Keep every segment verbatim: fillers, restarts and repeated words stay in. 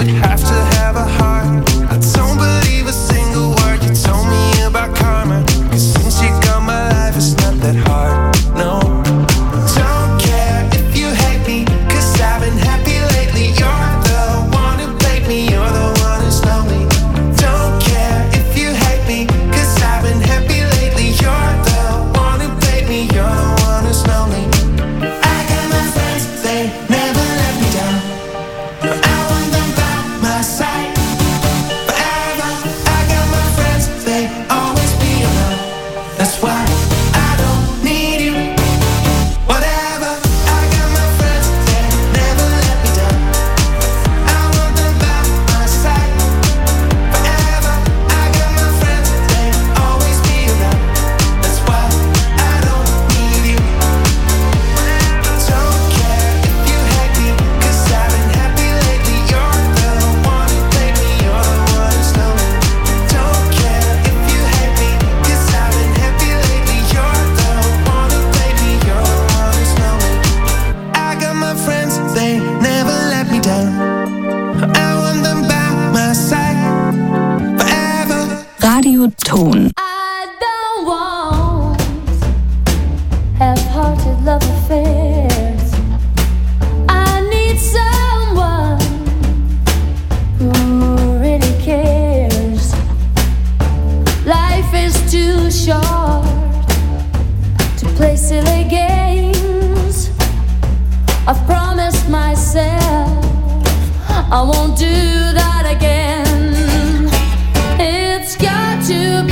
would have to have a heart. I don't believe a single word you told me about karma, 'cause since you got my life it's not that hard, no. Don't care if you hate me, 'cause I've been happy lately. You're the one who played me, you're the one who's lonely. Don't care if you hate me, 'cause I've been happy lately. You're the one who played me, you're the one who's lonely. I got my friends, they never let me down. I want them by my side forever. I got my friends, they always be around. That's why I don't need you. Whatever. I got my friends, they never let me down. I want them by my side forever. I got my friends, they always be around. That's why I don't need you. Don't care if you hate me, 'cause I've been happy lately. You're the one who played me, you're the one who's lonely. Don't care if you hate me, 'cause I've been happy lately. You're the one who played me, you're the one who's lonely. I got my friends, they never let me down. I want them by my side forever. Radioton. I don't want half-hearted love affairs. I need someone who really cares. Life is too short to play silly games. I've promised myself I won't do that again. It's got to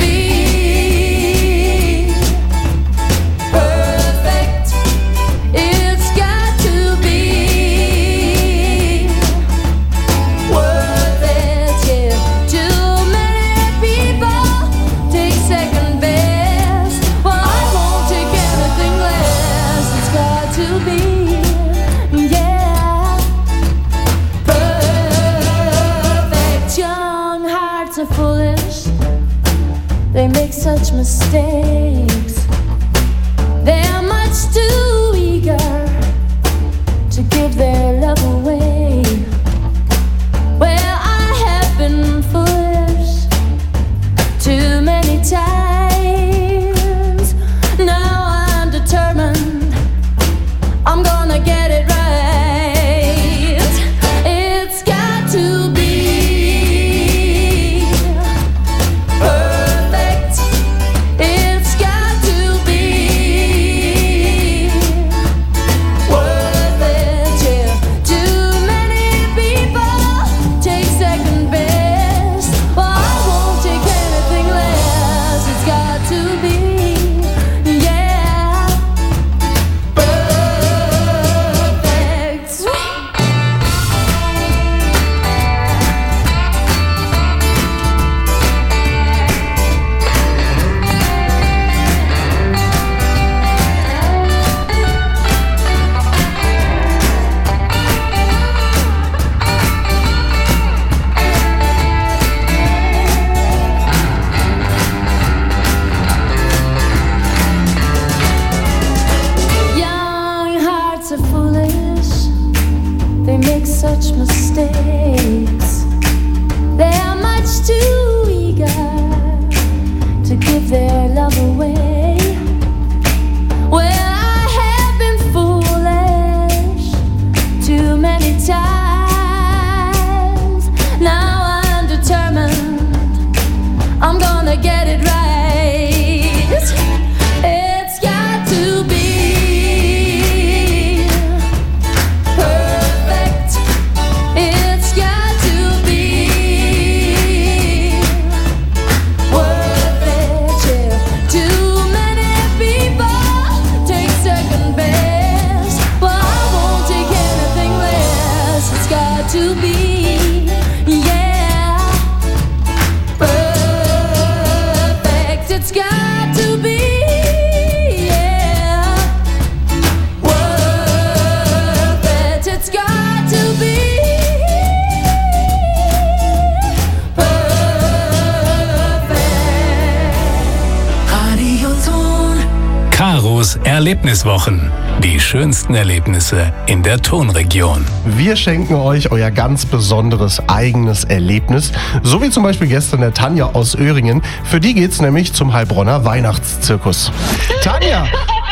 be perfect. It's got to be worth it. Yeah, too many people take second best. Well, I won't take anything less. It's got to be, yeah, perfect. Young hearts are foolish. They make such mistakes. They're much too eager to give their love away. Well, I have been foolish too many times. Now I'm determined I'm gonna get it right. It's got to be perfect. It's got to be worth it. Yeah, too Erlebniswochen. Die schönsten Erlebnisse in der Tonregion. Wir schenken euch euer ganz besonderes eigenes Erlebnis. So wie zum Beispiel gestern der Tanja aus Öhringen. Für die geht's nämlich zum Heilbronner Weihnachtszirkus. Tanja!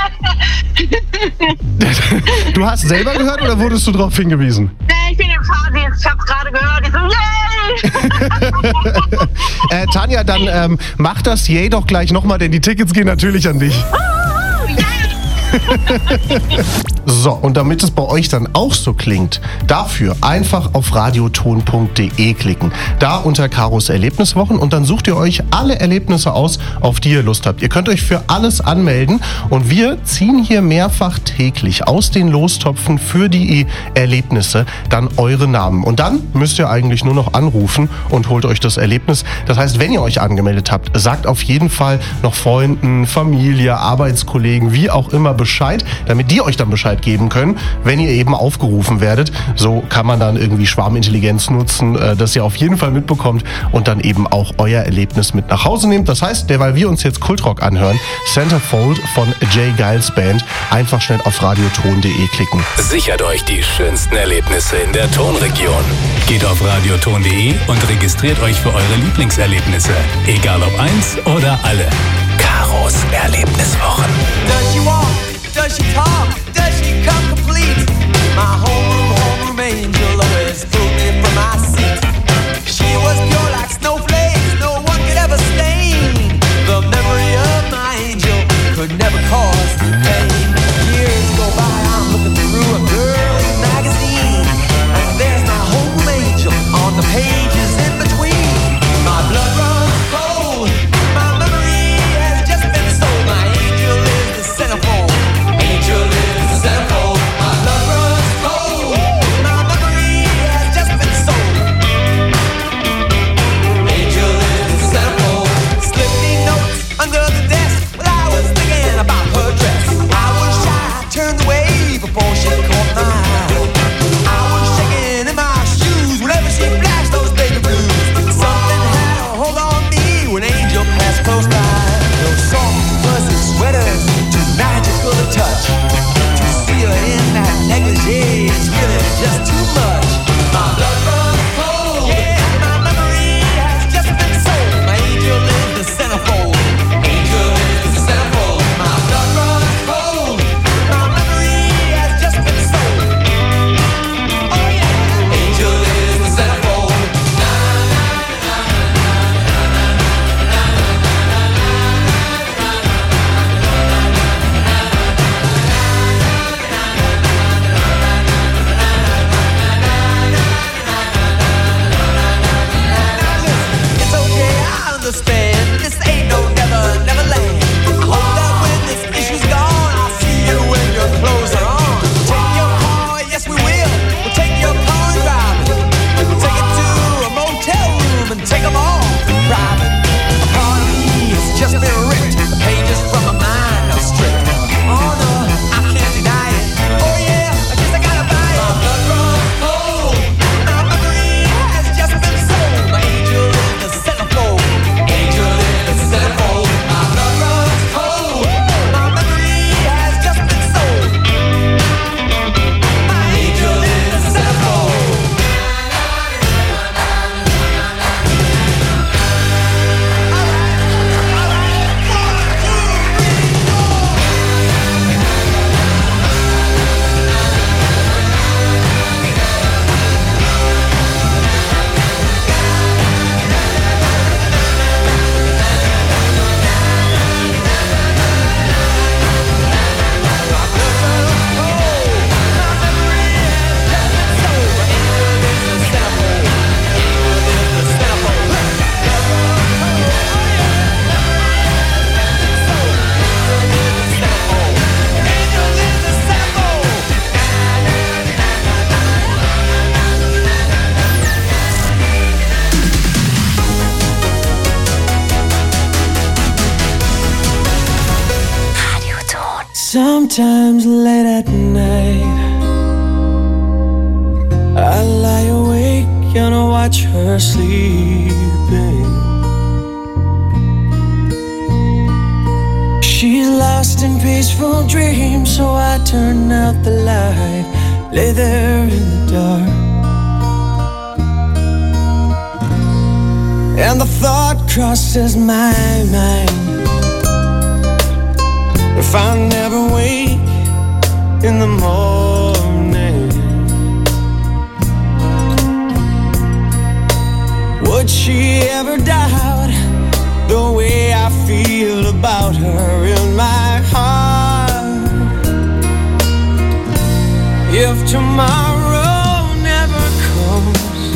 Du hast selber gehört oder wurdest du darauf hingewiesen? Nee, ich bin im Fahrdienst, ich hab's gerade gehört. Ich so, yay! äh, Tanja, dann ähm, mach das Yay doch gleich nochmal, denn die Tickets gehen natürlich an dich. So, und damit es bei euch dann auch so klingt, dafür einfach auf radioton punkt de klicken. Da unter Karos Erlebniswochen und dann sucht ihr euch alle Erlebnisse aus, auf die ihr Lust habt. Ihr könnt euch für alles anmelden und wir ziehen hier mehrfach täglich aus den Lostopfen für die Erlebnisse dann eure Namen. Und dann müsst ihr eigentlich nur noch anrufen und holt euch das Erlebnis. Das heißt, wenn ihr euch angemeldet habt, sagt auf jeden Fall noch Freunden, Familie, Arbeitskollegen, wie auch immer Bescheid, damit die euch dann Bescheid geben können, wenn ihr eben aufgerufen werdet. So kann man dann irgendwie Schwarmintelligenz nutzen, dass ihr auf jeden Fall mitbekommt und dann eben auch euer Erlebnis mit nach Hause nehmt. Das heißt, derweil wir uns jetzt Kultrock anhören, Centerfold von Jay Giles Band, einfach schnell auf radioton punkt de klicken. Sichert euch die schönsten Erlebnisse in der Tonregion. Geht auf radioton punkt de und registriert euch für eure Lieblingserlebnisse. Egal ob eins oder alle. Karos Erlebniswochen. Does she walk? Does she talk? Does she come complete? My homeroom, homeroom angel always pulled me from my seat. She was pure like snowflakes, no one could ever stain. The memory of my angel could never cause pain. Years go by, I'm looking through a girly magazine, and there's my homeroom angel on the pages in between. My blood runs cold, my memory has just been sold. My angel is the centerfold. Angel is the centerfold. My blood runs cold. My memory has just been sold. Angel is the centerfold. Slip me notes under the desk while I was thinking about her dress. I was shy, turned away before she caught my eye. I was shaking in my shoes whenever she flashed those baby blues. Something had a hold on me when Angel passed close by. Those soft, fuzzy sweaters, too magical to touch. To see her in that negligee, it's really just too much. My blood runs cold. Yeah, my memory has just been sold. My angel is the centerfold. Angel is the centerfold. My blood runs cold. My memory has just been sold. Oh yeah, angel is the centerfold. It's okay, I understand. This ain't no never, never land. I hope that when this issue's gone, I'll see you when your clothes are on. Take your car, yes we will. We'll take your car and drive it. We'll take it to a motel room and take them all in private. A part of me has just been ripped. The pages from my mind are stripped. Oh no, I can't deny it. Oh yeah, I guess I gotta buy it. My blood runs cold. My memory has just been sold. My angel is the centerfold. Angel is the centerfold. My blood runs cold. My memory has just been sold. My angel is the centerfold. Sometimes late at night I lie awake and I watch her sleeping. She's lost lost in peaceful dreams, so I turn out the light, lay there in the dark. And the thought crosses my mind, if I never wake in the morning, would she ever doubt the way I feel about her in my heart? If tomorrow never comes,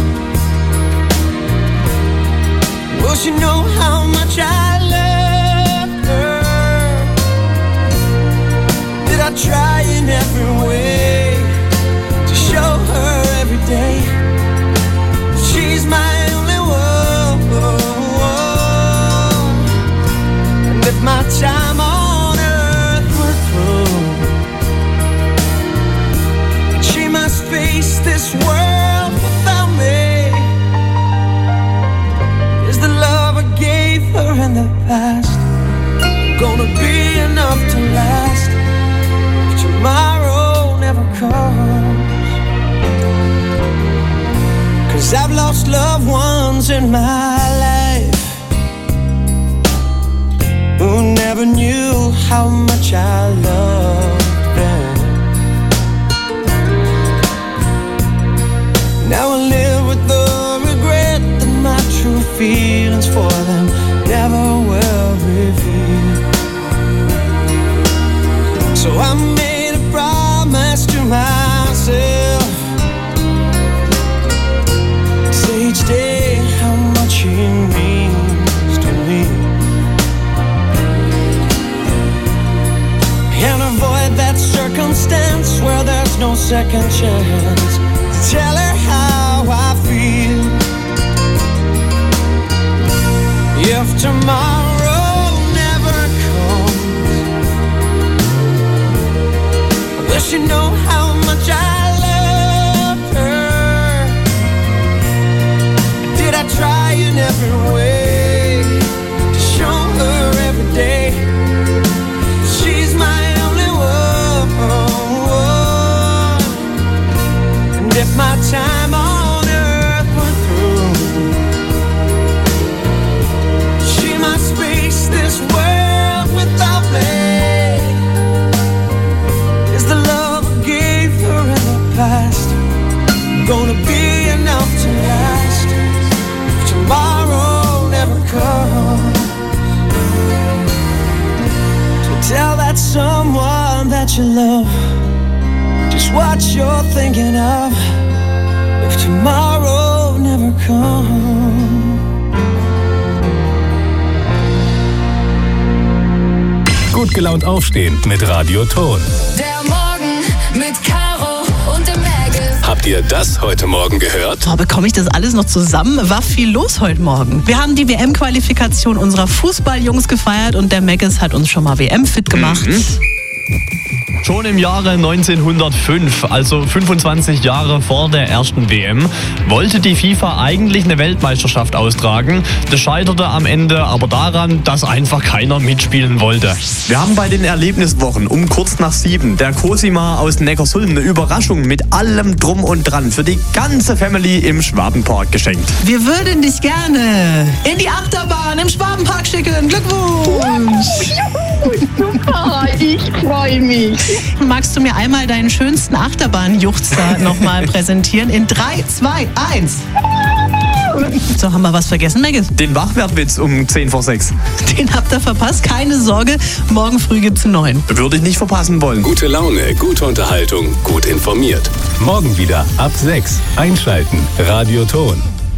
will she know how much I love her? Did I try in every way to show her every day she's my only one? And if my time on earth were through, she must face this world without me. Is the love I gave her in the past gonna be enough to last if tomorrow never comes? 'Cause I've lost loved ones in my life who never knew how much I loved them. Now I live with the regret that my true feelings for them never will reveal. So I made a promise to myself, say each day how much he means to me, and avoid that circumstance where there's no second chance. Tell her how I feel. If tomorrow never comes, will she know how much I love her? Did I try in every way to show her every day she's my only one? And if my time on earth were through, she must face this world without me. Is the love I gave her in the past gonna be enough to last if tomorrow never comes? So tell that someone that you love just what you're thinking of if tomorrow never comes. Gut gelaunt aufstehen mit Radio Ton. Der Morgen mit Caro und dem Mägel. Habt ihr das heute Morgen gehört? Boah, bekomme ich das alles noch zusammen? War viel los heute Morgen. Wir haben die W M-Qualifikation unserer Fußballjungs gefeiert und der Meggis hat uns schon mal W M-fit gemacht. Mhm. Schon im Jahre neunzehnhundertfünf, also fünfundzwanzig Jahre vor der ersten W M, wollte die FIFA eigentlich eine Weltmeisterschaft austragen. Das scheiterte am Ende aber daran, dass einfach keiner mitspielen wollte. Wir haben bei den Erlebniswochen um kurz nach sieben der Cosima aus Neckarsulm eine Überraschung mit allem Drum und Dran für die ganze Family im Schwabenpark geschenkt. Wir würden dich gerne in die Achterbahn im Schwabenpark schicken. Glückwunsch! Super, ich freue mich. Magst du mir einmal deinen schönsten Achterbahn-Juchzer nochmal präsentieren? In drei, zwei, eins. So, haben wir was vergessen, Meggis? Den Wachwertwitz um zehn vor sechs. Den habt ihr verpasst. Keine Sorge, morgen früh gibt's einen neuen. Würde ich nicht verpassen wollen. Gute Laune, gute Unterhaltung, gut informiert. Morgen wieder ab sechs. Einschalten. Radio Ton.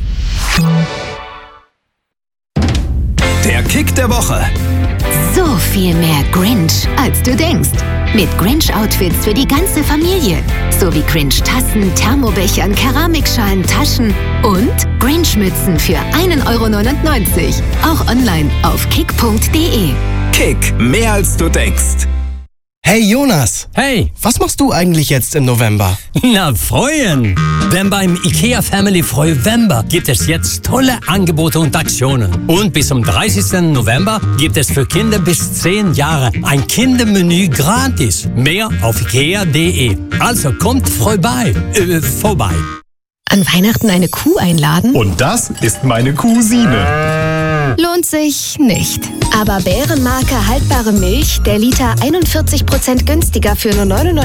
Der Kick der Woche. So viel mehr Grinch, als du denkst. Mit Grinch-Outfits für die ganze Familie. Sowie Grinch-Tassen, Thermobechern, Keramikschalen, Taschen und Grinch-Mützen für ein Euro neunundneunzig. Auch online auf kick punkt de. Kick, mehr als du denkst. Hey Jonas. Hey. Was machst du eigentlich jetzt im November? Na, freuen. Denn beim IKEA Family Freuwember gibt es jetzt tolle Angebote und Aktionen. Und bis zum dreißigsten November gibt es für Kinder bis zehn Jahre ein Kindermenü gratis. Mehr auf ikea punkt de. Also kommt vorbei. Äh, vorbei. An Weihnachten eine Kuh einladen? Und das ist meine Cousine. Lohnt sich nicht. Aber Bärenmarke haltbare Milch, der Liter einundvierzig Prozent günstiger für nur neunundneunzig